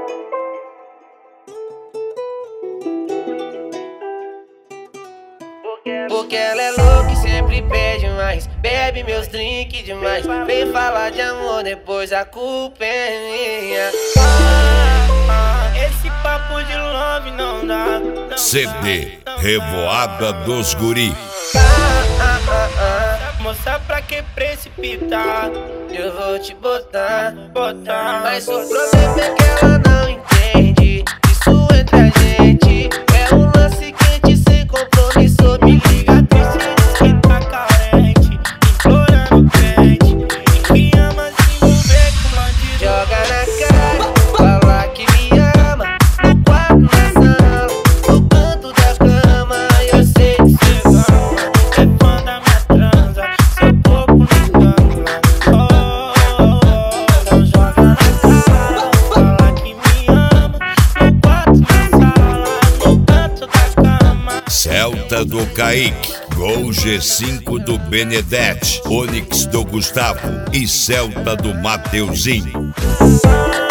Porque ela é louca e sempre pede mais, bebe meus drinks demais. Vem falar de amor, depois a culpa é minha. Esse papo de love não dá. CD Revoada dos Guri. Moça, pra que precipitar? Eu vou te botar, mas o botar. problema é que ela não entende. Isso entre a gente é um lance quente sem compromisso. Me liga triste, Diz que tá carente, implorando crente. E que ama se envolver com bandido. joga na cara, fala que me ama. No quarto, na sala, no canto da cama. Eu sei que cê É fã da minha transa, seu corpo me engana. Então joga na cara, fala que me ama. No quarto, na sala, no canto da cama. Celta do Kaique, Gol G5 do Benedete, Onix do Gustavo e Celta do Mateuzinho.